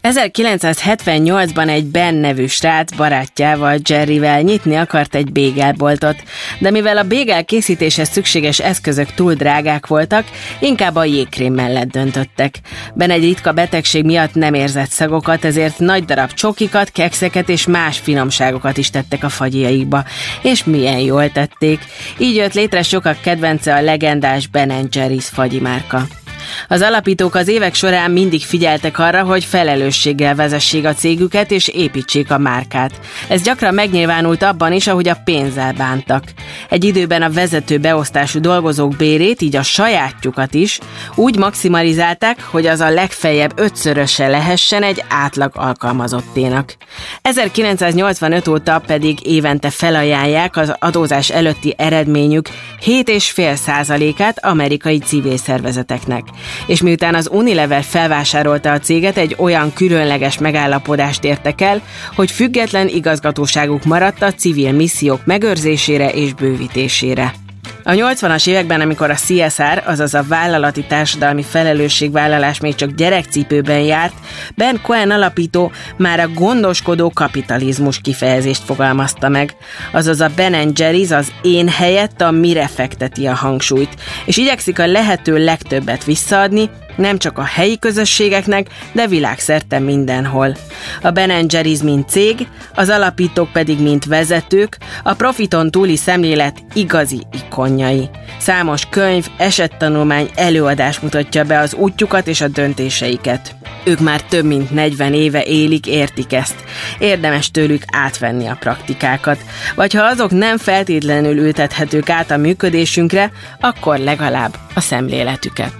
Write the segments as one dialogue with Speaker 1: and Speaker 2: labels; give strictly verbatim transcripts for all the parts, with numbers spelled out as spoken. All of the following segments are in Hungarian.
Speaker 1: ezerkilencszázhetvennyolcban egy Ben nevű srác barátjával, Jerryvel nyitni akart egy bégelboltot, de mivel a bégel készítéshez szükséges eszközök túl drágák voltak, inkább a jégkrém mellett döntöttek. Ben egy ritka betegség miatt nem érzett szagokat, ezért nagy darab csokikat, kekszeket és más finomságokat is tettek a fagyjaikba, és milyen jól tették. Így jött létre sokak kedvence a legendás Ben and Jerry's fagyi márka. Az alapítók az évek során mindig figyeltek arra, hogy felelősséggel vezessék a cégüket és építsék a márkát. Ez gyakran megnyilvánult abban is, ahogy a pénzzel bántak. Egy időben a vezető beosztású dolgozók bérét, így a sajátjukat is úgy maximalizálták, hogy az a legfeljebb ötszöröse lehessen egy átlag alkalmazotténak. ezerkilencszáznyolcvanöt óta pedig évente felajánlják az adózás előtti eredményük hét egész öt százalékát amerikai civil szervezeteknek. És miután az Unilever felvásárolta a céget, egy olyan különleges megállapodást értek el, hogy független igazgatóságuk maradt a civil missziók megőrzésére és bővítésére. A nyolcvanas években, amikor a cé es er, azaz a vállalati társadalmi felelősségvállalás még csak gyerekcipőben járt, Ben Cohen alapító már a gondoskodó kapitalizmus kifejezést fogalmazta meg, azaz a Ben and Jerry's az én helyett a mire fekteti a hangsúlyt, és igyekszik a lehető legtöbbet visszaadni, nem csak a helyi közösségeknek, de világszerte mindenhol. A Ben and Jerry's mint cég, az alapítók pedig mint vezetők, a profiton túli szemlélet igazi ikonjai. Számos könyv, esettanulmány, előadás mutatja be az útjukat és a döntéseiket. Ők már több mint negyven éve élik, értik ezt. Érdemes tőlük átvenni a praktikákat. Vagy ha azok nem feltétlenül ültethetők át a működésünkre, akkor legalább a szemléletüket.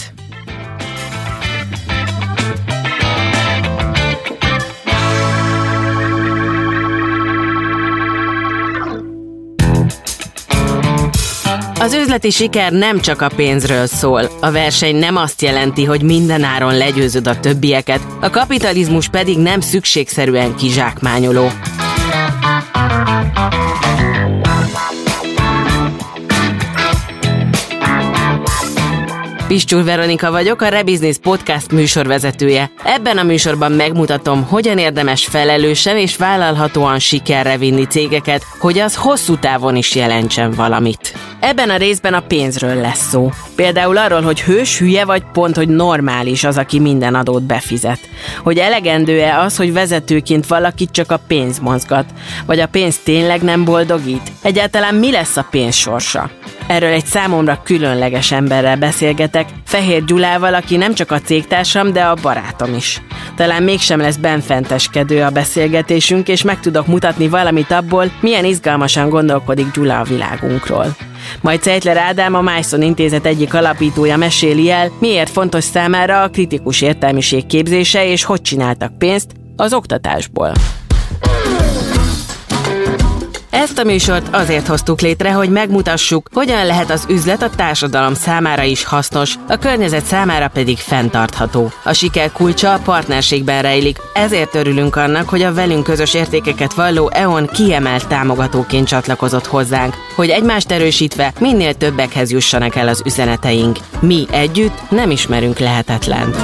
Speaker 1: Az üzleti siker nem csak a pénzről szól. A verseny nem azt jelenti, hogy mindenáron legyőzöd a többieket, a kapitalizmus pedig nem szükségszerűen kizsákmányoló. Pistyul Veronika vagyok, a Rebusiness Podcast műsorvezetője. Ebben a műsorban megmutatom, hogyan érdemes felelősen és vállalhatóan sikerre vinni cégeket, hogy az hosszú távon is jelentsen valamit. Ebben a részben a pénzről lesz szó. Például arról, hogy hős, hülye vagy pont, hogy normális az, aki minden adót befizet. Hogy elegendő-e az, hogy vezetőként valakit csak a pénz mozgat, vagy a pénz tényleg nem boldogít? Egyáltalán mi lesz a pénz sorsa? Erről egy számomra különleges emberrel beszélgetek, Fehér Gyulával, aki nem csak a cégtársam, de a barátom is. Talán mégsem lesz benfenteskedő a beszélgetésünk, és meg tudok mutatni valamit abból, milyen izgalmasan gondolkodik Gyula a világunkról. Majd Zeitler Ádám, a Myson Intézet egyik alapítója meséli el, miért fontos számára a kritikus értelmiség képzése, és hogy csináltak pénzt az oktatásból. Ezt a műsort azért hoztuk létre, hogy megmutassuk, hogyan lehet az üzlet a társadalom számára is hasznos, a környezet számára pedig fenntartható. A siker kulcsa a partnerségben rejlik, ezért örülünk annak, hogy a velünk közös értékeket valló é o en kiemelt támogatóként csatlakozott hozzánk, hogy egymást erősítve minél többekhez jussanak el az üzeneteink. Mi együtt nem ismerünk lehetetlent.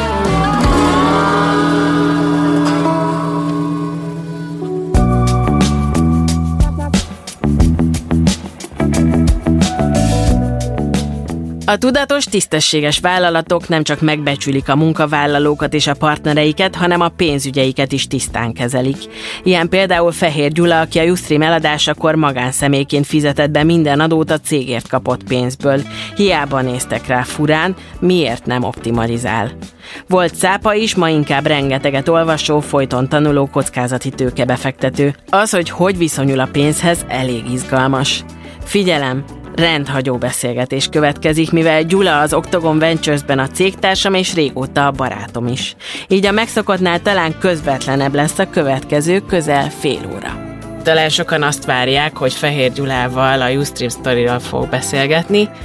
Speaker 1: A tudatos, tisztességes vállalatok nem csak megbecsülik a munkavállalókat és a partnereiket, hanem a pénzügyeiket is tisztán kezelik. Ilyen például Fehér Gyula, aki a Ustream eladásakor magánszemélyként fizetett be minden adót a cégért kapott pénzből. Hiába néztek rá furán, miért nem optimalizál. Volt cápa is, ma inkább rengeteget olvasó, folyton tanuló kockázati tőkebefektető. Az, hogy hogy viszonyul a pénzhez, elég izgalmas. Figyelem! Rendhagyó beszélgetés következik, mivel Gyula az Octagon Ventures-ben a cégtársam és régóta a barátom is. Így a megszokottnál talán közvetlenebb lesz a következő közel fél óra. Talán sokan azt várják, hogy Fehér Gyulával a Ustream Storyról fog beszélgetni,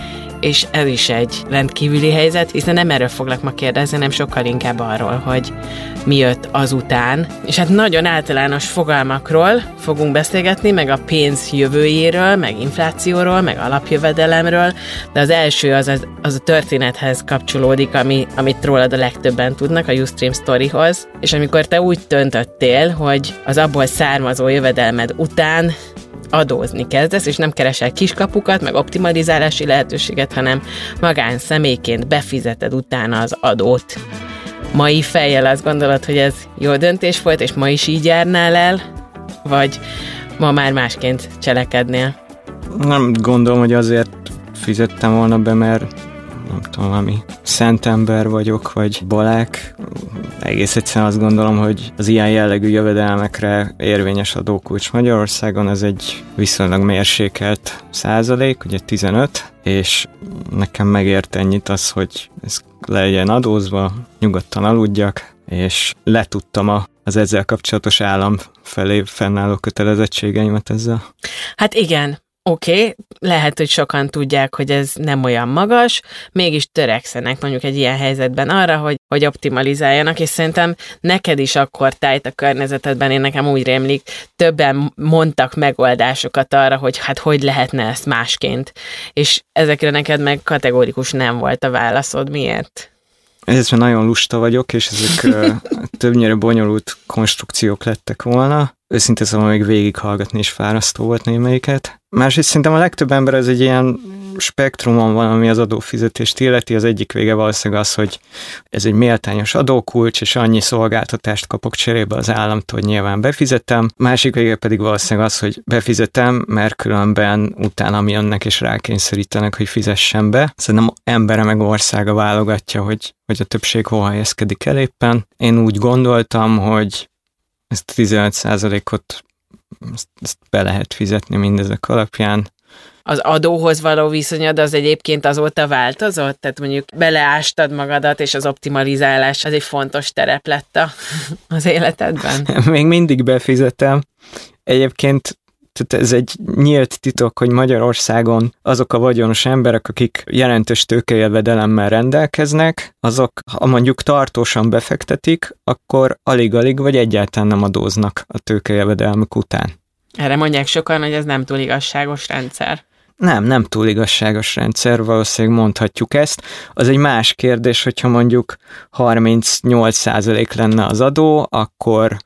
Speaker 1: és ez is egy rendkívüli helyzet, hiszen nem erről foglak ma kérdezni, hanem sokkal inkább arról, hogy mi jött azután. És hát nagyon általános fogalmakról fogunk beszélgetni, meg a pénz jövőjéről, meg inflációról, meg alapjövedelemről, de az első az, az, az a történethez kapcsolódik, ami, amit rólad a legtöbben tudnak, a Ustream Storyhoz. És amikor te úgy döntöttél, hogy az abból származó jövedelmed után adózni kezdesz, és nem keresel kiskapukat, meg optimalizálási lehetőséget, hanem magánszemélyként befizeted utána az adót. Mai fejjel azt gondolod, hogy ez jó döntés volt, és ma is így járnál el, vagy ma már másként cselekednél?
Speaker 2: Nem gondolom, hogy azért fizettem volna be, mert nem tudom, ami szent ember vagyok, vagy balák. Egész egyszerűen azt gondolom, hogy az ilyen jellegű jövedelmekre érvényes adókulcs Magyarországon, ez egy viszonylag mérsékelt százalék, ugye tizenöt, és nekem megért ennyit az, hogy ez legyen adózva, nyugodtan aludjak, és letudtam a, az ezzel kapcsolatos állam felé fennálló kötelezettségeimet ezzel.
Speaker 1: Hát igen. Oké, okay, lehet, hogy sokan tudják, hogy ez nem olyan magas, mégis törekszenek mondjuk egy ilyen helyzetben arra, hogy, hogy optimalizáljanak, és szerintem neked is akkor tájt a környezetedben, én nekem úgy rémlik, többen mondtak megoldásokat arra, hogy hát hogy lehetne ezt másként, és ezekre neked meg kategórikus nem volt a válaszod. Miért?
Speaker 2: Ezért nagyon lusta vagyok, és ezek többnyire bonyolult konstrukciók lettek volna. Őszintén szóval még végighallgatni is fárasztó volt némelyiket. Másrészt szerintem a legtöbb ember ez egy ilyen spektrumon van, ami az adófizetést illeti. Az egyik vége valószínűleg az, hogy ez egy méltányos adókulcs, és annyi szolgáltatást kapok cserébe az államtól, hogy nyilván befizetem. Másik vége pedig valószínűleg az, hogy befizetem, mert különben utána mi jönnek és rákényszerítenek, hogy fizessen be. Szerintem embere meg országa válogatja, hogy, hogy a többség hol helyezkedik el éppen. Én úgy gondoltam, hogy ezt a tizenöt százalékot ezt, ezt be lehet fizetni mindezek alapján.
Speaker 1: Az adóhoz való viszonyod az egyébként azóta változott? Tehát mondjuk beleástad magadat, és az optimalizálás az egy fontos terep lett a, az életedben?
Speaker 2: Még mindig befizetem. Egyébként tehát ez egy nyílt titok, hogy Magyarországon azok a vagyonos emberek, akik jelentős tőkejövedelemmel rendelkeznek, azok, ha mondjuk tartósan befektetik, akkor alig-alig vagy egyáltalán nem adóznak a tőkejövedelmük után.
Speaker 1: Erre mondják sokan, hogy ez nem túl igazságos rendszer.
Speaker 2: Nem, nem túl igazságos rendszer, valószínűleg mondhatjuk ezt. Az egy más kérdés, hogyha mondjuk harmincnyolc százalék lenne az adó, akkor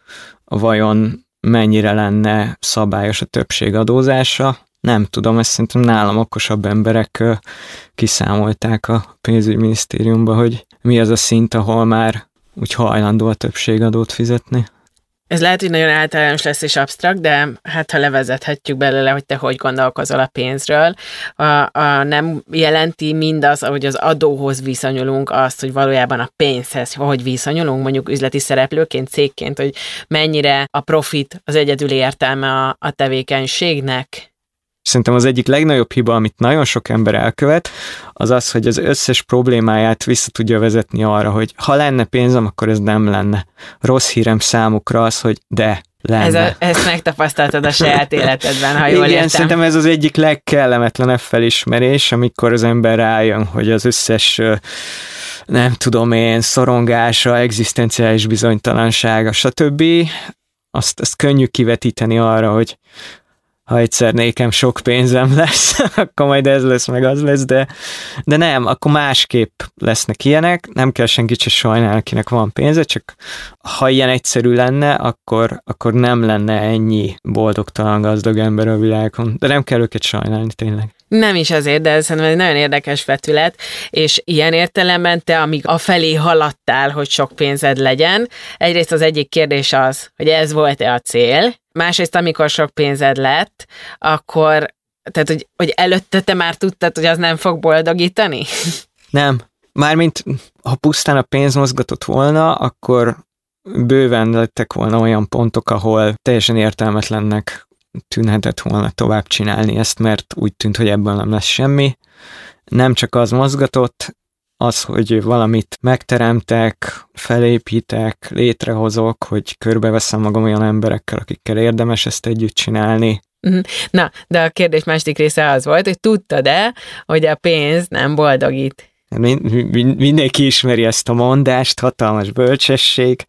Speaker 2: vajon mennyire lenne szabályos a többség adózása. Nem tudom, ezt szerintem nálam okosabb emberek kiszámolták a pénzügyminisztériumban, hogy mi az a szint, ahol már úgy hajlandó a többség adót fizetni.
Speaker 1: Ez lehet, hogy nagyon általános lesz és absztrakt, de hát ha levezethetjük belőle, hogy te hogy gondolkozol a pénzről, a, a nem jelenti mindaz, ahogy az adóhoz viszonyulunk, azt, hogy valójában a pénzhez hogy viszonyulunk, mondjuk üzleti szereplőként, cégként, hogy mennyire a profit az egyedül értelme a, a tevékenységnek?
Speaker 2: Szerintem az egyik legnagyobb hiba, amit nagyon sok ember elkövet, az az, hogy az összes problémáját vissza tudja vezetni arra, hogy ha lenne pénzem, akkor ez nem lenne. Rossz hírem számukra az, hogy de, lenne. Ez a,
Speaker 1: ezt megtapasztaltad a saját életedben, ha jól
Speaker 2: Igen,
Speaker 1: értem.
Speaker 2: Szerintem ez az egyik legkellemetlenebb felismerés, amikor az ember rájön, hogy az összes, nem tudom én, szorongása, egzisztenciális bizonytalansága, stb. Azt, azt könnyű kivetíteni arra, hogy ha egyszer nékem sok pénzem lesz, akkor majd ez lesz, meg az lesz, de, de nem, akkor másképp lesznek ilyenek, nem kell senkit se sajnálni, akinek van pénze, csak ha ilyen egyszerű lenne, akkor, akkor nem lenne ennyi boldogtalan gazdag ember a világon, de nem kell őket sajnálni tényleg.
Speaker 1: Nem is azért, de szerintem egy nagyon érdekes vetület, és ilyen értelemben te, amíg afelé haladtál, hogy sok pénzed legyen, egyrészt az egyik kérdés az, hogy ez volt-e a cél, másrészt amikor sok pénzed lett, akkor, tehát hogy, hogy előtte te már tudtad, hogy az nem fog boldogítani?
Speaker 2: Nem. Mármint, ha pusztán a pénz mozgatott volna, akkor bőven lettek volna olyan pontok, ahol teljesen értelmetlennek tűnhetett volna tovább csinálni ezt, mert úgy tűnt, hogy ebből nem lesz semmi. Nem csak az mozgatott, az, hogy valamit megteremtek, felépítek, létrehozok, hogy körbeveszem magam olyan emberekkel, akikkel érdemes ezt együtt csinálni.
Speaker 1: Na, de a kérdés második része az volt, hogy tudtad-e, hogy a pénz nem boldogít?
Speaker 2: Mind, mindenki ismeri ezt a mondást, hatalmas bölcsesség.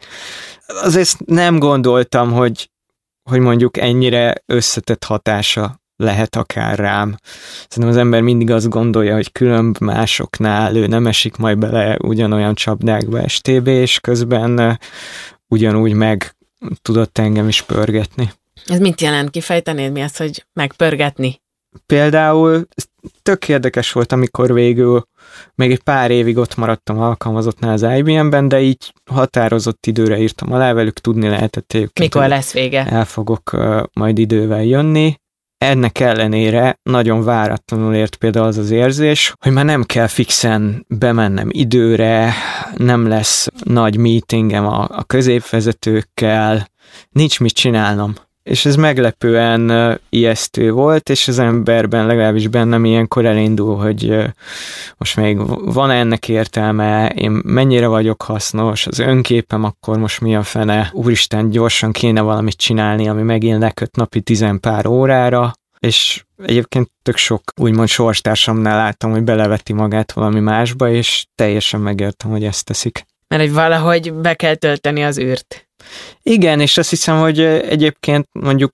Speaker 2: Azért nem gondoltam, hogy, hogy mondjuk ennyire összetett hatása lehet akár rám. Szerintem az ember mindig azt gondolja, hogy különb másoknál ő nem esik majd bele ugyanolyan csapdákba es té bé, és közben ugyanúgy meg tudott engem is pörgetni.
Speaker 1: Ez mit jelent? Kifejtenéd mi azt, hogy megpörgetni?
Speaker 2: Például tök érdekes volt, amikor végül még egy pár évig ott maradtam alkalmazottnál az i bé em-ben, de így határozott időre írtam alá, velük tudni lehetett egyébként.
Speaker 1: Mikor lesz vége?
Speaker 2: El fogok uh, majd idővel jönni. Ennek ellenére nagyon váratlanul ért például az az érzés, hogy már nem kell fixen bemennem időre, nem lesz nagy meetingem a, a középvezetőkkel, nincs mit csinálnom. És ez meglepően uh, ijesztő volt, és az emberben, legalábbis bennem ilyenkor elindul, hogy uh, most még van ennek értelme, én mennyire vagyok hasznos, az önképem akkor most mi a fene, úristen, gyorsan kéne valamit csinálni, ami megint leköt napi tizenpár órára, és egyébként tök sok úgymond sorstársamnál láttam, hogy beleveti magát valami másba, és teljesen megértem, hogy ezt teszik.
Speaker 1: Mert hogy valahogy be kell tölteni az űrt.
Speaker 2: Igen, és azt hiszem, hogy egyébként mondjuk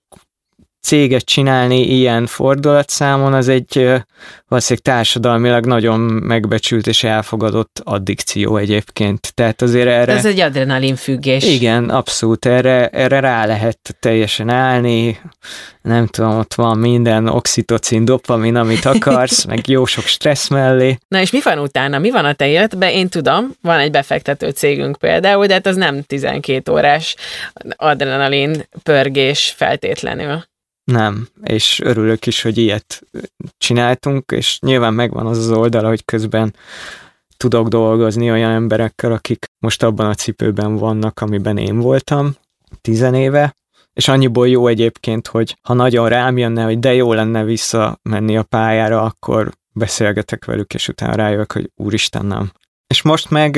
Speaker 2: céget csinálni ilyen fordulatszámon, az egy valószínűleg társadalmilag nagyon megbecsült és elfogadott addikció egyébként. Tehát azért erre...
Speaker 1: Ez egy adrenalinfüggés.
Speaker 2: Igen, abszolút, erre, erre rá lehet teljesen állni, nem tudom, ott van minden, oxitocin, dopamin, amit akarsz, meg jó sok stressz mellé.
Speaker 1: Na és mi van utána? Mi van a te életben? Én tudom, van egy befektető cégünk például, de hát az nem tizenkét órás adrenalin pörgés feltétlenül.
Speaker 2: Nem, és örülök is, hogy ilyet csináltunk, és nyilván megvan az az oldala, hogy közben tudok dolgozni olyan emberekkel, akik most abban a cipőben vannak, amiben én voltam tizenéve, és annyiból jó egyébként, hogy ha nagyon rám jönne, hogy de jó lenne visszamenni a pályára, akkor beszélgetek velük, és utána rájövök, hogy úristen, nem. És most meg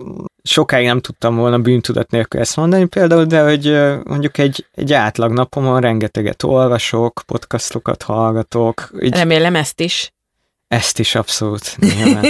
Speaker 2: sokáig nem tudtam volna bűntudat nélkül ezt mondani például, de hogy mondjuk egy, egy átlag napomon rengeteget olvasok, podcastokat hallgatok. Így
Speaker 1: remélem ezt is.
Speaker 2: Ezt is abszolút, nyilván.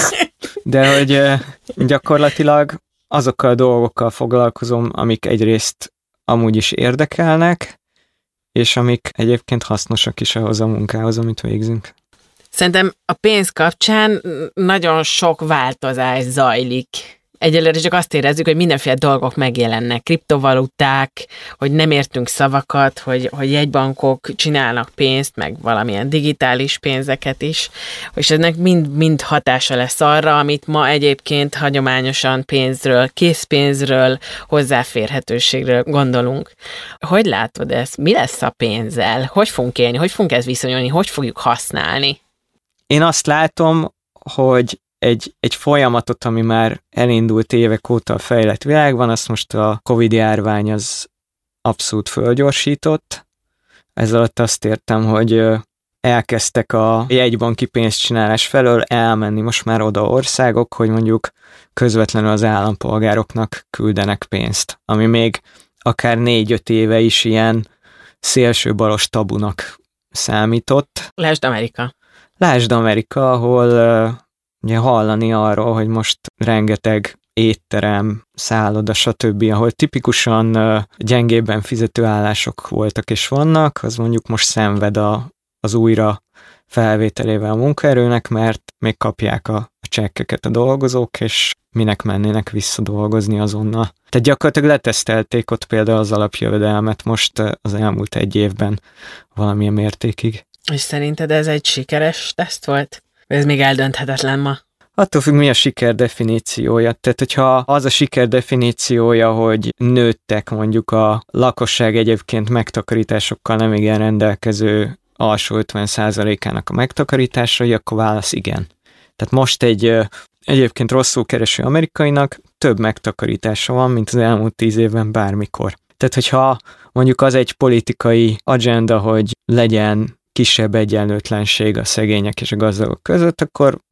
Speaker 2: De hogy gyakorlatilag azokkal a dolgokkal foglalkozom, amik egyrészt amúgy is érdekelnek, és amik egyébként hasznosak is ahhoz a munkához, amit végzünk.
Speaker 1: Szerintem a pénz kapcsán nagyon sok változás zajlik. Egyelőre csak azt érezzük, hogy mindenféle dolgok megjelennek, kriptovaluták, hogy nem értünk szavakat, hogy, hogy jegybankok csinálnak pénzt, meg valamilyen digitális pénzeket is, és ennek mind, mind hatása lesz arra, amit ma egyébként hagyományosan pénzről, készpénzről, hozzáférhetőségről gondolunk. Hogy látod ezt? Mi lesz a pénzzel? Hogy fogunk élni? Hogy fogunk ezt viszonyulni? Hogy fogjuk használni?
Speaker 2: Én azt látom, hogy egy, egy folyamatot, ami már elindult évek óta a fejlett világban, azt most a Covid-járvány az abszolút fölgyorsított. Ez alatt azt értem, hogy elkezdtek a jegybanki pénzcsinálás felől elmenni most már oda országok, hogy mondjuk közvetlenül az állampolgároknak küldenek pénzt, ami még akár négy-öt éve is ilyen szélsőbalos tabunak számított.
Speaker 1: Lásd Amerika. Lásd
Speaker 2: Amerika, ahol uh, ugye hallani arról, hogy most rengeteg étterem, szálloda, stb., ahol tipikusan uh, gyengébben fizető állások voltak és vannak, az mondjuk most szenved a, az újra felvételével a munkaerőnek, mert még kapják a, a csekkeket a dolgozók, és minek mennének visszadolgozni azonnal. Tehát gyakorlatilag letesztelték ott például az alapjövedelmet most uh, az elmúlt egy évben valamilyen mértékig.
Speaker 1: És szerinted ez egy sikeres teszt volt? Vagy ez még eldönthetetlen ma?
Speaker 2: Attól függ, mi a siker definíciója. Tehát, hogyha az a siker definíciója, hogy nőttek mondjuk a lakosság egyébként megtakarításokkal nem igen rendelkező alsó ötven százalékának a megtakarításai, akkor válasz igen. Tehát most egy egyébként rosszul kereső amerikainak több megtakarítása van, mint az elmúlt tíz évben bármikor. Tehát, hogyha mondjuk az egy politikai agenda, hogy legyen kisebb egyenlőtlenség a szegények és a gazdagok között, akkor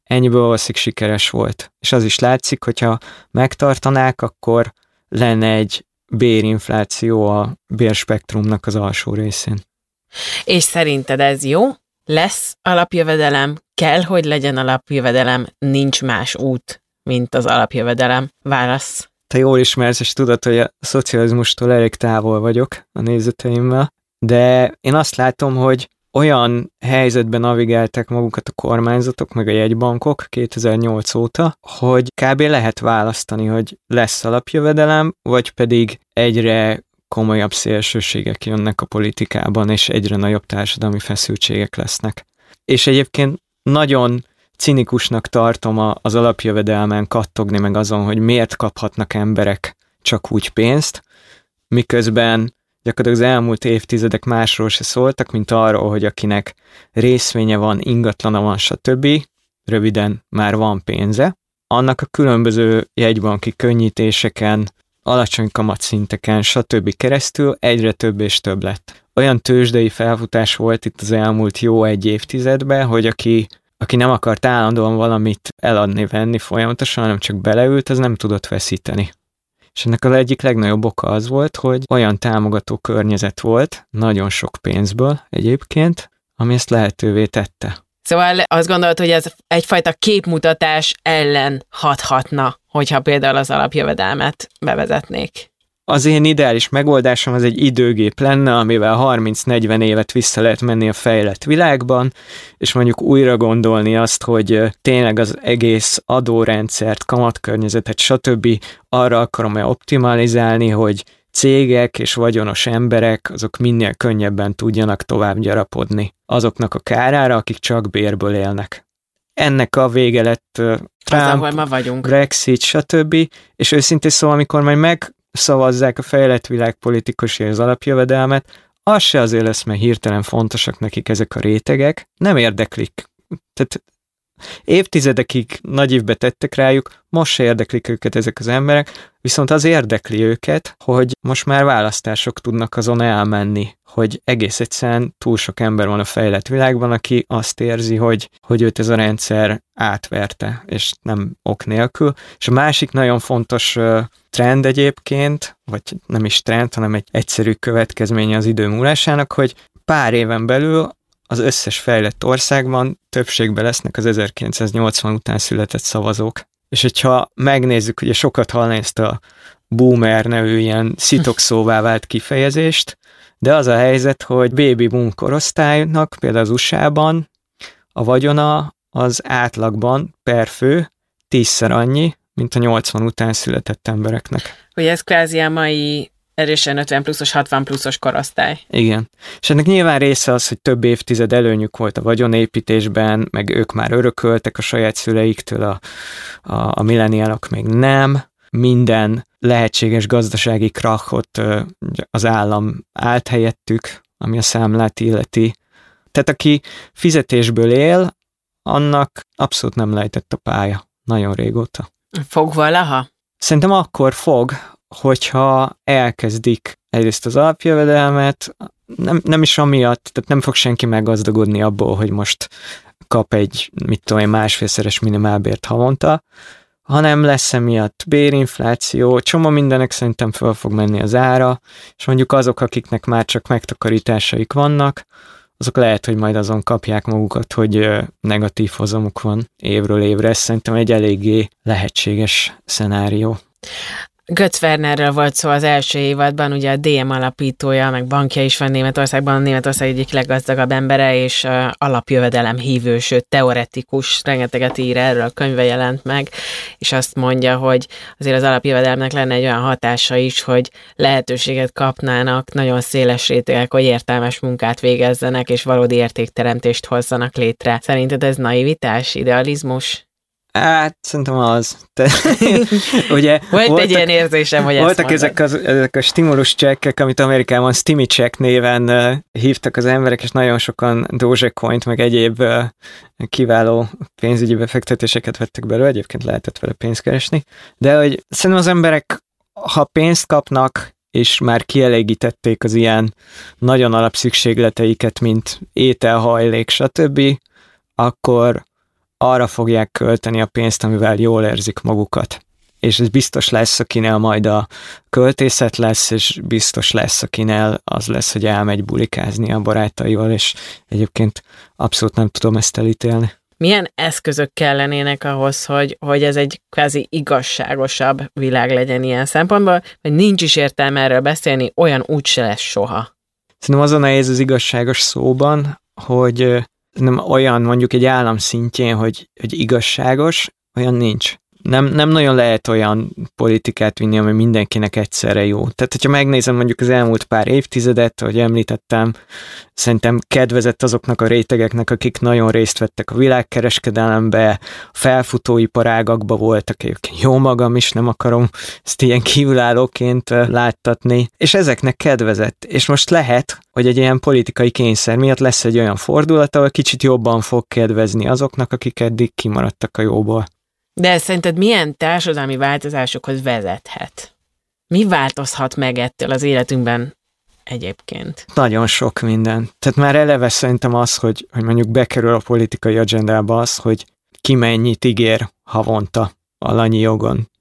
Speaker 2: ennyiből valószínűleg sikeres volt. És az is látszik, hogyha megtartanák, akkor lenne egy bérinfláció a bérspektrumnak az alsó részén.
Speaker 1: És szerinted ez jó? Lesz alapjövedelem? Kell, hogy legyen alapjövedelem? Nincs más út, mint az alapjövedelem? Válasz.
Speaker 2: Te jól ismersz, és tudod, hogy a szocializmustól elég távol vagyok a nézeteimmel, de én azt látom, hogy olyan helyzetben navigálták magukat a kormányzatok, meg a jegybankok kétezer-nyolc óta, hogy kb. Lehet választani, hogy lesz alapjövedelem, vagy pedig egyre komolyabb szélsőségek jönnek a politikában, és egyre nagyobb társadalmi feszültségek lesznek. És egyébként nagyon cinikusnak tartom az alapjövedelmen kattogni meg azon, hogy miért kaphatnak emberek csak úgy pénzt, miközben gyakorlatilag az elmúlt évtizedek másról se szóltak, mint arról, hogy akinek részvénye van, ingatlana van, stb., röviden már van pénze, annak a különböző jegybanki könnyítéseken, alacsony kamatszinteken, stb. Keresztül egyre több és több lett. Olyan tőzsdei felfutás volt itt az elmúlt jó egy évtizedben, hogy aki, aki nem akart állandóan valamit eladni, venni folyamatosan, hanem csak beleült, az nem tudott veszíteni. És ennek az egyik legnagyobb oka az volt, hogy olyan támogató környezet volt, nagyon sok pénzből egyébként, ami ezt lehetővé tette.
Speaker 1: Szóval azt gondolod, hogy ez egyfajta képmutatás ellen hathatna, hogyha például az alapjövedelmet bevezetnék.
Speaker 2: Az én ideális megoldásom az egy időgép lenne, amivel harminc-negyven évet vissza lehet menni a fejlett világban, és mondjuk újra gondolni azt, hogy tényleg az egész adórendszert, kamatkörnyezetet, stb. Arra akarom-e optimalizálni, hogy cégek és vagyonos emberek azok minél könnyebben tudjanak tovább gyarapodni azoknak a kárára, akik csak bérből élnek. Ennek a vége lett uh, Trump,
Speaker 1: az, ma vagyunk.
Speaker 2: Brexit, stb. És őszintén szóval, amikor majd megszavazzák a fejlett világ politikusai az alapjövedelmet, az se azért lesz, mert hirtelen fontosak nekik ezek a rétegek, nem érdeklik. Tehát évtizedekig nagy évbe tettek rájuk, most se érdeklik őket ezek az emberek, viszont az érdekli őket, hogy most már választások tudnak azon elmenni, hogy egész egyszerűen túl sok ember van a fejlett világban, aki azt érzi, hogy, hogy őt ez a rendszer átverte, és nem ok nélkül. És a másik nagyon fontos uh, trend egyébként, vagy nem is trend, hanem egy egyszerű következménye az idő múlásának, hogy pár éven belül az összes fejlett országban többségben lesznek az ezerkilencszáznyolcvan után született szavazók. És hogyha megnézzük, ugye sokat hallani ezt a boomer nevű ilyen szitokszóvá vált kifejezést, de az a helyzet, hogy baby boom korosztálynak például az u es á-ban a vagyona az átlagban per fő tízszer annyi, mint a nyolcvan után született embereknek.
Speaker 1: Hogy ez kvázi a mai erősen ötven pluszos, hatvan pluszos korosztály.
Speaker 2: Igen. És ennek nyilván része az, hogy több évtized előnyük volt a vagyonépítésben, meg ők már örököltek a saját szüleiktől, a, a, a milleniálok még nem. Minden lehetséges gazdasági krachot az állam állt helyettük, ami a számlát illeti. Tehát aki fizetésből él, annak abszolút nem lejtett a pálya. Nagyon régóta.
Speaker 1: Fog valaha?
Speaker 2: Szerintem akkor fog, hogyha elkezdik egyrészt az alapjövedelmet, nem, nem is amiatt, tehát nem fog senki meggazdagodni abból, hogy most kap egy, mit tudom én, másfélszeres minimálbért havonta, hanem lesz emiatt bérinfláció, csomó mindenek szerintem föl fog menni az ára, és mondjuk azok, akiknek már csak megtakarításaik vannak, azok lehet, hogy majd azon kapják magukat, hogy negatív hozamuk van évről évre. Ez szerintem egy eléggé lehetséges szenárió.
Speaker 1: Götz Wernerről volt szó az első évadban, ugye a dé em alapítója, meg bankja is van Németországban, a Németország egyik leggazdagabb embere, és uh, alapjövedelem hívő, sőt teoretikus, rengeteget ír erről, a könyve jelent meg, és azt mondja, hogy azért az alapjövedelemnek lenne egy olyan hatása is, hogy lehetőséget kapnának nagyon széles rétegek, hogy értelmes munkát végezzenek, és valódi értékteremtést hozzanak létre. Szerinted ez naivitás, idealizmus?
Speaker 2: Hát, szerintem az. Te, ugye,
Speaker 1: volt voltak, egy ilyen érzésem, hogy
Speaker 2: voltak ezek, az, ezek a stimulus csekkek, amit Amerikában Stimmy check néven uh, hívtak az emberek, és nagyon sokan Dogecoint, meg egyéb uh, kiváló pénzügyi befektetéseket vettek belőle, egyébként lehetett vele pénzt keresni, de hogy szerintem az emberek, ha pénzt kapnak, és már kielégítették az ilyen nagyon alapszükségleteiket, mint étel, hajlék, stb., akkor arra fogják költeni a pénzt, amivel jól érzik magukat. És ez biztos lesz, akinél majd a költészet lesz, és biztos lesz, akinél az lesz, hogy elmegy bulikázni a barátaival, és egyébként abszolút nem tudom ezt elítélni.
Speaker 1: Milyen eszközök kellenének ahhoz, hogy, hogy ez egy kvázi igazságosabb világ legyen ilyen szempontból, vagy nincs is értelme erről beszélni, olyan úgyse lesz soha?
Speaker 2: Szerintem az a nehéz az igazságos szóban, hogy nem olyan mondjuk egy állam szintjén, hogy, hogy igazságos, olyan nincs. Nem, nem nagyon lehet olyan politikát vinni, ami mindenkinek egyszerre jó. Tehát, hogyha megnézem mondjuk az elmúlt pár évtizedet, ahogy említettem, szerintem kedvezett azoknak a rétegeknek, akik nagyon részt vettek a világkereskedelembe, felfutóiparágakba voltak, egyébként jó magam is, nem akarom ezt ilyen kívülállóként láttatni, és ezeknek kedvezett. És most lehet, hogy egy ilyen politikai kényszer miatt lesz egy olyan fordulat, ahol kicsit jobban fog kedvezni azoknak, akik eddig kimaradtak a jóból.
Speaker 1: De szerinted milyen társadalmi változásokhoz vezethet? Mi változhat meg ettől az életünkben egyébként?
Speaker 2: Nagyon sok minden. Tehát már eleve szerintem az, hogy, hogy mondjuk bekerül a politikai agendába az, hogy ki mennyit ígér havonta alanyi jogon.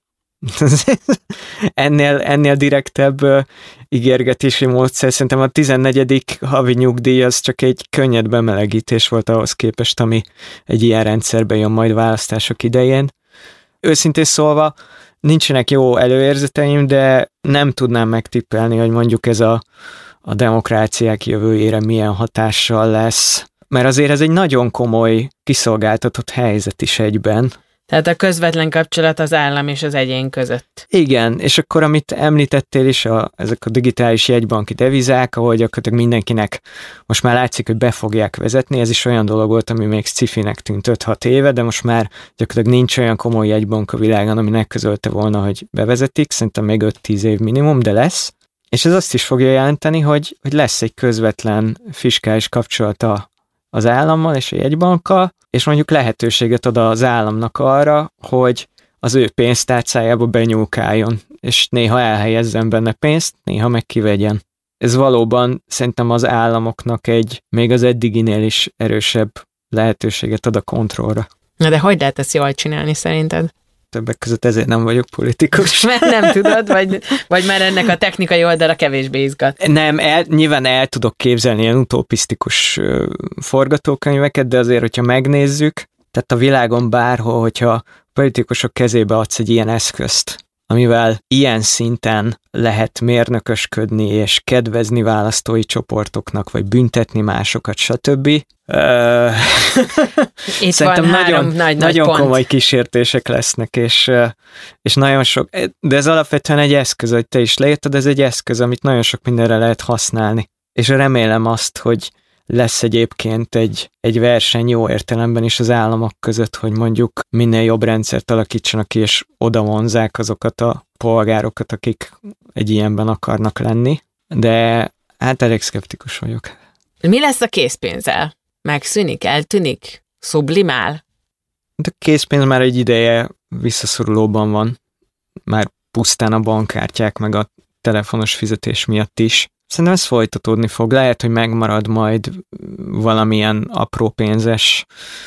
Speaker 2: ennél, ennél direktebb uh, ígérgetési módszer. Szerintem a tizennegyedik havi nyugdíj az csak egy könnyed bemelegítés volt ahhoz képest, ami egy ilyen rendszerbe jön majd választások idején. Őszintén szólva, nincsenek jó előérzeteim, de nem tudnám megtippelni, hogy mondjuk ez a, a demokráciák jövőjére milyen hatással lesz. Mert azért ez egy nagyon komoly, kiszolgáltatott helyzet is egyben.
Speaker 1: Tehát a közvetlen kapcsolat az állam és az egyén között.
Speaker 2: Igen, és akkor amit említettél is, a, ezek a digitális jegybanki devizák, ahol gyakorlatilag mindenkinek most már látszik, hogy be fogják vezetni, ez is olyan dolog volt, ami még sci-finek tűnt öt-hat éve, de most már gyakorlatilag nincs olyan komoly jegybank a világon, ami megközölte volna, hogy bevezetik, szerintem még öt-tíz év minimum, de lesz. És ez azt is fogja jelenteni, hogy, hogy lesz egy közvetlen fiskális kapcsolata az állammal és a jegybankkal, és mondjuk lehetőséget ad az államnak arra, hogy az ő pénztárcájába benyúlkáljon, és néha elhelyezzen benne pénzt, néha meg kivegyen. Ez valóban szerintem az államoknak egy még az eddiginél is erősebb lehetőséget ad a kontrollra.
Speaker 1: Na de hogy lehet ezt jól csinálni szerinted?
Speaker 2: Többek között ezért nem vagyok politikus.
Speaker 1: Mert nem tudod, vagy, vagy már ennek a technikai oldala kevésbé izgat?
Speaker 2: Nem, el, nyilván el tudok képzelni ilyen utopisztikus uh, forgatókönyveket, de azért, hogyha megnézzük, tehát a világon bárhol, hogyha politikusok kezébe adsz egy ilyen eszközt, amivel ilyen szinten lehet mérnökösködni és kedvezni választói csoportoknak, vagy büntetni másokat, stb. Uh,
Speaker 1: Itt szerintem van nagyon, nagy,
Speaker 2: nagyon
Speaker 1: nagy
Speaker 2: komoly kísértések lesznek, és, és nagyon sok, de ez alapvetően egy eszköz, hogy te is leírtad, ez egy eszköz, amit nagyon sok mindenre lehet használni. És remélem azt, hogy lesz egyébként egy, egy verseny jó értelemben is az államok között, hogy mondjuk minél jobb rendszert alakítsanak ki, és oda vonzzák azokat a polgárokat, akik egy ilyenben akarnak lenni. De hát elég szkeptikus vagyok.
Speaker 1: Mi lesz a készpénzzel? Megszűnik, eltűnik, sublimál?
Speaker 2: De a készpénz már egy ideje visszaszorulóban van. Már pusztán a bankkártyák meg a telefonos fizetés miatt is. Szerintem ez folytatódni fog. Lehet, hogy megmarad majd valamilyen apró pénzes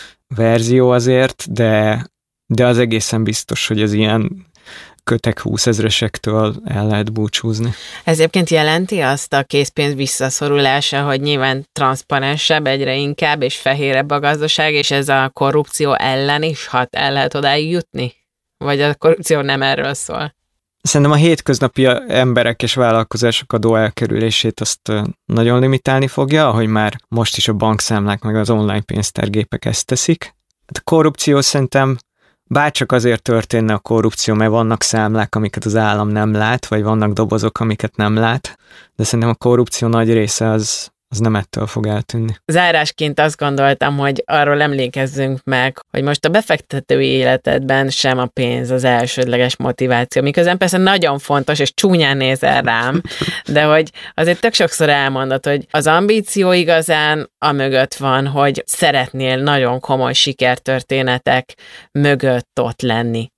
Speaker 2: verzió azért, de, de az egészen biztos, hogy az ilyen kötek húszezresektől el lehet búcsúzni.
Speaker 1: Ez egyébként jelenti azt a készpénz visszaszorulása, hogy nyilván transzparensebb egyre inkább, és fehérebb a gazdaság, és ez a korrupció ellen is hat, el lehet odáig jutni? Vagy a korrupció nem erről szól?
Speaker 2: Szerintem a hétköznapi emberek és vállalkozások adó elkerülését azt nagyon limitálni fogja, ahogy már most is a bankszámlák meg az online pénztárgépek ezt teszik. A korrupció szerintem bárcsak azért történne a korrupció, mert vannak számlák, amiket az állam nem lát, vagy vannak dobozok, amiket nem lát, de szerintem a korrupció nagy része az, az nem ettől fog eltűnni.
Speaker 1: Zárásként azt gondoltam, hogy arról emlékezzünk meg, hogy most a befektetői életedben sem a pénz az elsődleges motiváció, miközben persze nagyon fontos, és csúnyán nézel rám, de hogy azért tök sokszor elmondod, hogy az ambíció igazán amögött van, hogy szeretnél nagyon komoly sikertörténetek mögött ott lenni.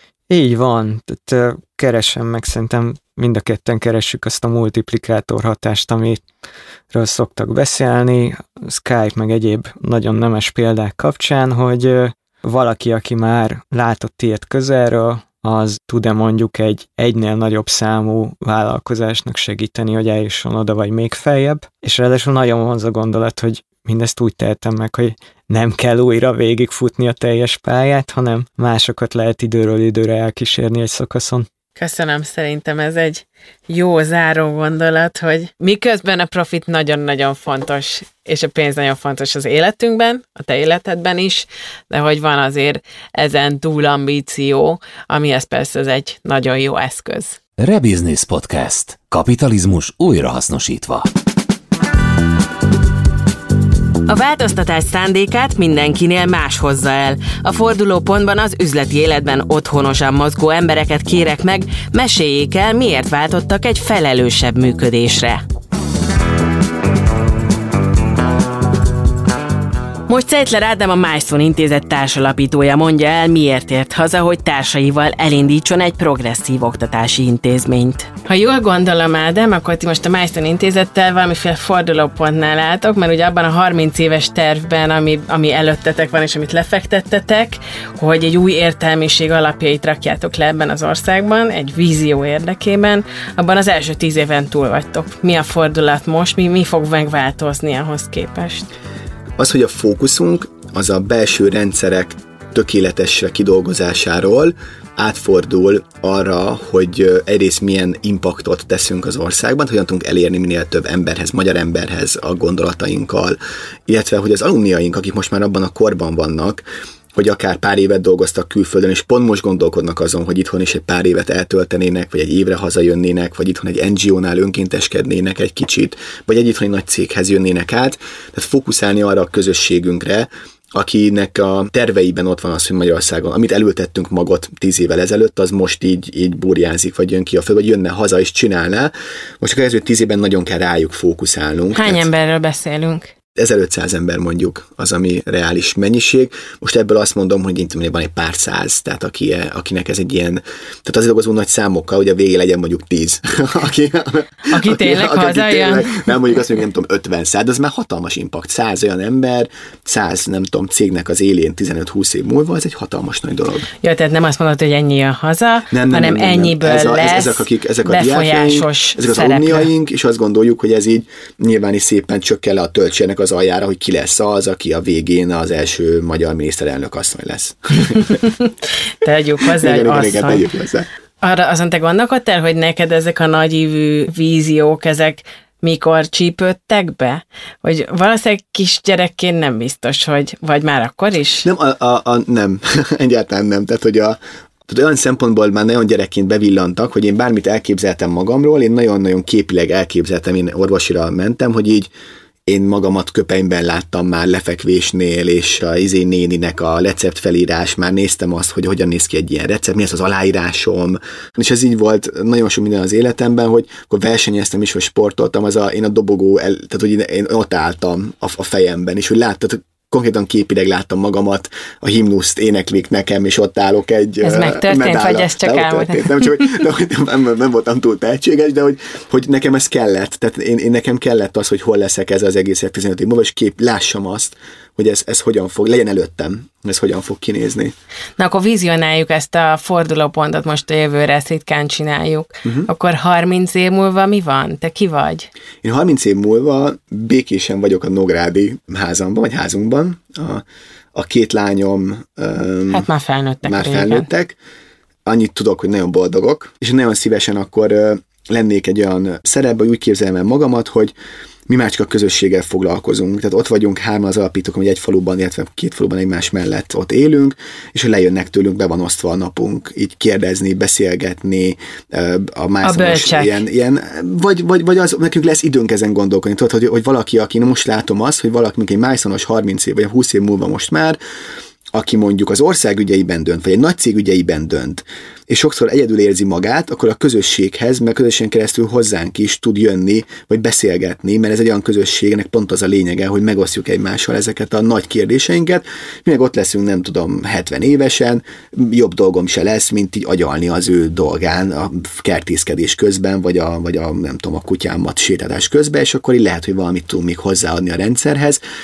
Speaker 2: Így van, tehát keresem meg, szerintem mind a ketten keressük azt a multiplikátor hatást, amiről szoktak beszélni, Skype meg egyéb nagyon nemes példák kapcsán, hogy valaki, aki már látott ilyet közelről, az tud-e mondjuk egy egynél nagyobb számú vállalkozásnak segíteni, hogy eljusson oda, vagy még feljebb. És ráadásul nagyon vonz a gondolat, hogy mindezt úgy tehetem meg, hogy nem kell újra végigfutni a teljes pályát, hanem másokat lehet időről időre elkísérni egy szakaszon.
Speaker 1: Köszönöm, szerintem ez egy jó záró gondolat, hogy miközben a profit nagyon-nagyon fontos, és a pénz nagyon fontos az életünkben, a te életedben is, de hogy van azért ezen túl ambíció, amihez persze ez egy nagyon jó eszköz.
Speaker 3: Rebusiness Podcast. Kapitalizmus újrahasznosítva.
Speaker 1: A változtatás szándékát mindenkinél más hozza el. A fordulópontban az üzleti életben otthonosan mozgó embereket kérek meg, meséljék el, miért váltottak egy felelősebb működésre. Most Zeitler Ádám, a Milestone Intézet társalapítója mondja el, miért ért haza, hogy társaival elindítson egy progresszív oktatási intézményt. Ha jól gondolom, Ádám, akkor ti most a Milestone Intézettel valamiféle fordulópontnál álltok, mert ugye abban a harminc éves tervben, ami, ami előttetek van és amit lefektettetek, hogy egy új értelmiség alapjait rakjátok le ebben az országban, egy vízió érdekében, abban az első tíz éven túl vagytok. Mi a fordulat most, mi, mi fog megváltozni ahhoz képest?
Speaker 4: Az, hogy a fókuszunk az a belső rendszerek tökéletesre kidolgozásáról átfordul arra, hogy egyrészt milyen impaktot teszünk az országban, hogyan tudunk elérni minél több emberhez, magyar emberhez a gondolatainkkal, illetve hogy az alumniaink, akik most már abban a korban vannak, hogy akár pár évet dolgoztak külföldön, és pont most gondolkodnak azon, hogy itthon is egy pár évet eltöltenének, vagy egy évre hazajönnének, vagy itthon egy en gé ó-nál önkénteskednének egy kicsit, vagy egy itthoni nagy céghez jönnének át. Tehát fókuszálni arra a közösségünkre, akinek a terveiben ott van az, hogy Magyarországon, amit elültettünk magot tíz évvel ezelőtt, az most így, így burjánzik, vagy jön ki a föl, vagy jönne haza és csinálná. Most a következő tíz évben nagyon kell rájuk fókuszálnunk.
Speaker 1: Hány
Speaker 4: tehát
Speaker 1: emberről beszélünk?
Speaker 4: ezerötszáz ember mondjuk az, ami reális mennyiség. Most ebből azt mondom, hogy én tudom, van egy pár száz, tehát aki, akinek ez egy ilyen, tehát azért dolgozunk nagy számokkal, hogy a végén legyen mondjuk tíz. aki,
Speaker 1: aki tényleg aki, hazajön. Aki
Speaker 4: nem mondjuk azt mondjuk, nem tudom, ötven száz, de az már hatalmas impact. száz olyan ember, száz, nem tudom, cégnek az élén tizenöt-húsz év múlva, ez egy hatalmas nagy dolog.
Speaker 1: Jó, tehát nem azt mondod, hogy ennyi a haza, nem, nem, hanem nem, nem, ennyiből ez a, lesz ez, ezek, akik, ezek a
Speaker 4: befolyásos ezek az alumniaink, és azt gondoljuk, hogy ez így nyilván is szépen csökken le a töltsének az aljára, hogy ki lesz az, aki a végén az első magyar miniszterelnök asszony lesz.
Speaker 1: Tegyük hozzá,
Speaker 4: igen,
Speaker 1: asszony.
Speaker 4: Igen, tegyük hozzá.
Speaker 1: Arra azon te gondolkodtál, hogy neked ezek a nagyívű víziók, ezek mikor csípődtek be? Hogy valószínűleg kisgyerekként nem biztos, hogy, vagy már akkor is?
Speaker 4: Nem, a, a, a, nem. Egyáltalán nem. Tehát, hogy a Tehát olyan szempontból már nagyon gyerekként bevillantak, hogy én bármit elképzeltem magamról, én nagyon-nagyon képileg elképzeltem, én orvosira mentem, hogy így én magamat köpenyben láttam már lefekvésnél, és a izé néninek a receptfelírás, már néztem azt, hogy hogyan néz ki egy ilyen recept, mi az az aláírásom, és ez így volt nagyon sok minden az életemben, hogy akkor versenyeztem is, vagy sportoltam, az a, én a dobogó, el, tehát hogy én ott álltam a, a fejemben, és hogy láttad, konkrétan képileg láttam magamat, a himnuszt éneklik nekem, és ott állok egy
Speaker 1: ez megtörtént, medállal. Vagy ez csak álmodott?
Speaker 4: Nem, csak, nem, nem, nem voltam túl tehetséges, de hogy, hogy nekem ez kellett. Tehát én, én nekem kellett az, hogy hol leszek ez az egész tizenöt év múlva, és kép, lássam azt, hogy ez, ez hogyan fog, legyen előttem, ez hogyan fog kinézni.
Speaker 1: Na akkor vizionáljuk ezt a fordulópontot most a jövőre, ezt ritkán csináljuk. Uh-huh. Akkor harminc év múlva mi van? Te ki vagy?
Speaker 4: Én harminc év múlva békésen vagyok a Nógrádi házamban, vagy házunkban. A, a két lányom um,
Speaker 1: hát már felnőttek.
Speaker 4: Már régen. felnőttek. Annyit tudok, hogy nagyon boldogok, és nagyon szívesen akkor uh, lennék egy olyan szerepben, hogy úgy képzelem el magamat, hogy mi már csak a közösséggel foglalkozunk, tehát ott vagyunk hárman az alapítók, hogy egy faluban, illetve két faluban egymás mellett ott élünk, és hogy lejönnek tőlünk, be van osztva a napunk, így kérdezni, beszélgetni, a mászomos ilyen, ilyen, vagy, vagy, vagy az, nekünk lesz időnk ezen gondolkodni, tudod, hogy, hogy valaki, aki most látom azt, hogy valaki, mint egy Milestone-os harminc év, vagy húsz év múlva most már, aki mondjuk az ország ügyeiben dönt, vagy egy nagy cég ügyeiben dönt, és sokszor egyedül érzi magát, akkor a közösséghez, mert közösségen keresztül hozzánk is tud jönni, vagy beszélgetni, mert ez egy olyan közösségnek pont az a lényege, hogy megosztjuk egymással ezeket a nagy kérdéseinket, mi meg ott leszünk, nem tudom, hetven évesen, jobb dolgom se lesz, mint így agyalni az ő dolgán a kertészkedés közben, vagy a, vagy a nem tudom, a kutyámat sétálás közben, és akkor így lehet, hogy valamit tudunk még hozzáadni a rendszerhez.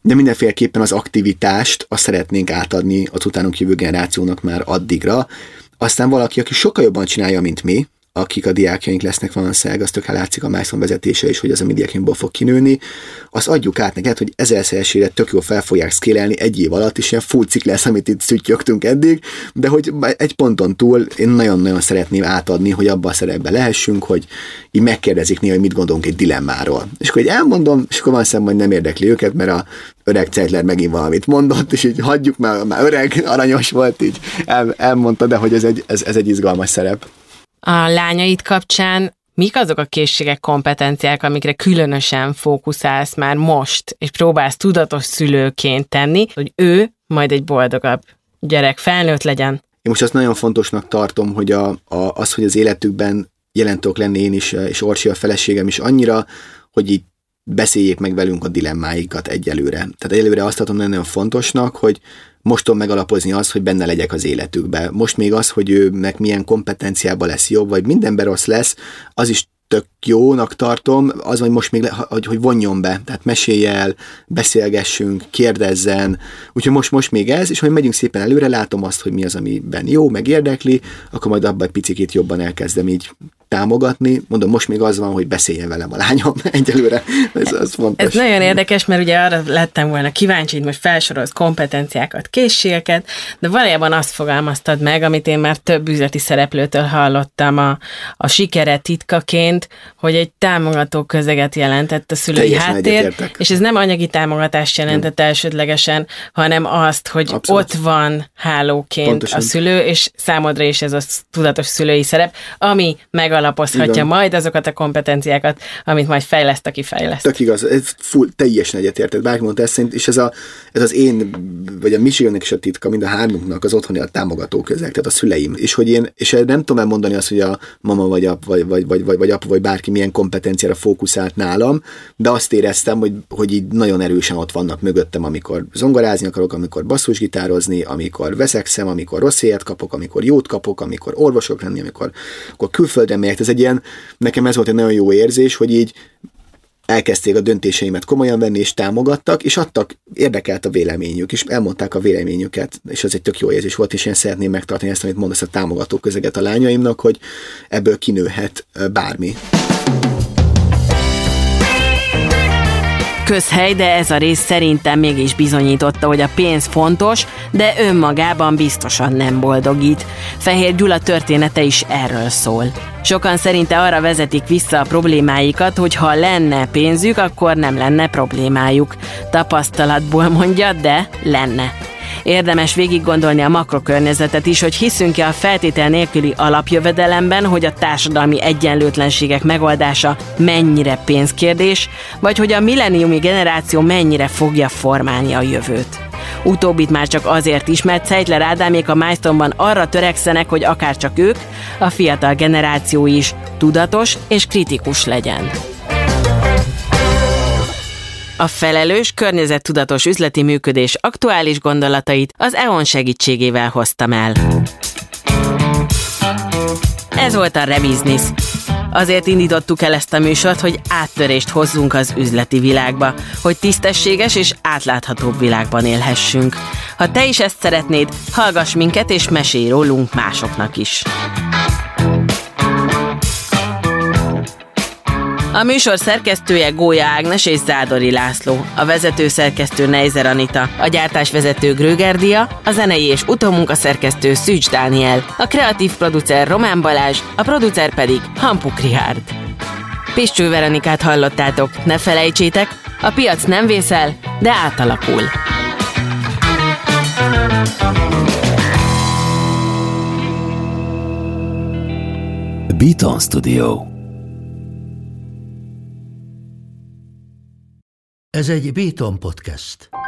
Speaker 4: de mindenféleképpen az aktivitást azt szeretnénk átadni az utánunk jövő generációnak már addigra. Aztán valaki, aki sokkal jobban csinálja, mint mi, akik a diákjaink lesznek valószínűleg, az tökre látszik a Milestone vezetése is, hogy az a mi diákjainkból fog kinőni, azt adjuk át neked, hogy ezerszeresére tök jól fel fogják szkélelni egy év alatt, és ilyen full cikk lesz, amit itt szüttyögtünk eddig, de hogy egy ponton túl én nagyon-nagyon szeretném átadni, hogy abban a szerepben lehessünk, hogy így megkérdezik néha, hogy mit gondolunk egy dilemmáról. És akkor így elmondom, és akkor van szem, hogy nem érdekli őket, mert a öreg Zeitler megint valamit mondott, és így hagyjuk, már, már öreg, aranyos volt, így el, elmondta, de hogy ez egy, ez, ez egy izgalmas szerep.
Speaker 1: A lányaid kapcsán mik azok a készségek, kompetenciák, amikre különösen fókuszálsz már most, és próbálsz tudatos szülőként tenni, hogy ő majd egy boldogabb gyerek, felnőtt legyen?
Speaker 4: Én most azt nagyon fontosnak tartom, hogy a, a, az, hogy az életükben jelen tudok lenni én is, és Orsi a feleségem is annyira, hogy így beszéljék meg velünk a dilemmáikat egyelőre. Tehát egyelőre azt tartom nagyon fontosnak, hogy most tudom megalapozni azt, hogy benne legyek az életükbe. Most még az, hogy őnek milyen kompetenciában lesz jobb, vagy mindenben rossz lesz, az is tök jónak tartom, az, hogy most még, le, hogy, hogy vonjon be, tehát mesélj el, beszélgessünk, kérdezzen, úgyhogy most, most még ez, és hogy megyünk szépen előre, látom azt, hogy mi az, amiben jó, meg érdekli, akkor majd abban egy picit jobban elkezdem így támogatni. Mondom, most még az van, hogy beszéljen velem a lányom egyelőre. Ez, az fontos.
Speaker 1: Ez nagyon érdekes, mert ugye arra lettem volna kíváncsi, hogy most felsorolsz kompetenciákat, készségeket, de valójában azt fogalmaztad meg, amit én már több üzleti szereplőtől hallottam a, a sikere titkaként, hogy egy támogató közeget jelentett a szülői
Speaker 4: Teljesen
Speaker 1: háttér,
Speaker 4: egyetértek.
Speaker 1: És ez nem anyagi támogatást jelentett hmm. elsődlegesen, hanem azt, hogy Abszolút. Ott van hálóként Pontosan. A szülő, és számodra is ez a tudatos szülői szerep, ami megalapozhatja Igen. majd azokat a kompetenciákat, amit majd fejleszt, aki fejleszt.
Speaker 4: Tök igaz, ez full, teljesen egyetértek, bárki mondta ezt szerint, és ez, a, ez az én, vagy a Michigannek is a titka, mind a hármunknak az otthoni a támogató közeg, tehát a szüleim. És hogy én, és nem tudom elmondani azt, hogy a mama vagy ap, vagy, vagy, vagy, vagy, vagy apa, vagy bárki milyen kompetenciára fókuszált nálam, de azt éreztem, hogy, hogy így nagyon erősen ott vannak mögöttem, amikor zongorázni akarok, amikor basszusgitározni, amikor veszekszem, amikor rossz élet kapok, amikor jót kapok, amikor orvosok lenni, amikor akkor külföldre megyek. Ez egy ilyen, nekem ez volt egy nagyon jó érzés, hogy így elkezdték a döntéseimet komolyan venni, és támogattak, és adtak, érdekelt a véleményük, és elmondták a véleményüket, és ez egy tök jó érzés volt, és én szeretném megtartani ezt, amit mondasz, a támogató közeget a lányaimnak, hogy ebből kinőhet bármi.
Speaker 1: Közhely, de ez a rész szerintem mégis bizonyította, hogy a pénz fontos, de önmagában biztosan nem boldogít. Fehér Gyula története is erről szól. Sokan szerinte arra vezetik vissza a problémáikat, hogy ha lenne pénzük, akkor nem lenne problémájuk. Tapasztalatból mondja, de lenne. Érdemes végig gondolni a makrokörnyezetet is, hogy hiszünk-e a feltétel nélküli alapjövedelemben, hogy a társadalmi egyenlőtlenségek megoldása mennyire pénzkérdés, vagy hogy a milleniumi generáció mennyire fogja formálni a jövőt. Utóbbit már csak azért is, mert Zeitler Ádámék a Milestone-ban arra törekszenek, hogy akárcsak ők, a fiatal generáció is tudatos és kritikus legyen. A felelős, környezettudatos üzleti működés aktuális gondolatait az é o en segítségével hoztam el. Ez volt a Rebusiness. Azért indítottuk el ezt a műsort, hogy áttörést hozzunk az üzleti világba, hogy tisztességes és átláthatóbb világban élhessünk. Ha te is ezt szeretnéd, hallgass minket és mesélj rólunk másoknak is. A műsor szerkesztője Gólya Ágnes és Zádori László, a vezetőszerkesztő Neizer Anita, a gyártásvezető Gröger Dia, a zenei és utómunkaszerkesztő Szűcs Dániel, a kreatív producer Román Balázs, a producer pedig Hampuk Richárd. Piscső Veronikát hallottátok, ne felejtsétek, a piac nem vészel, de átalakul.
Speaker 3: Beaton Studio.
Speaker 5: Ez egy Beaton Podcast.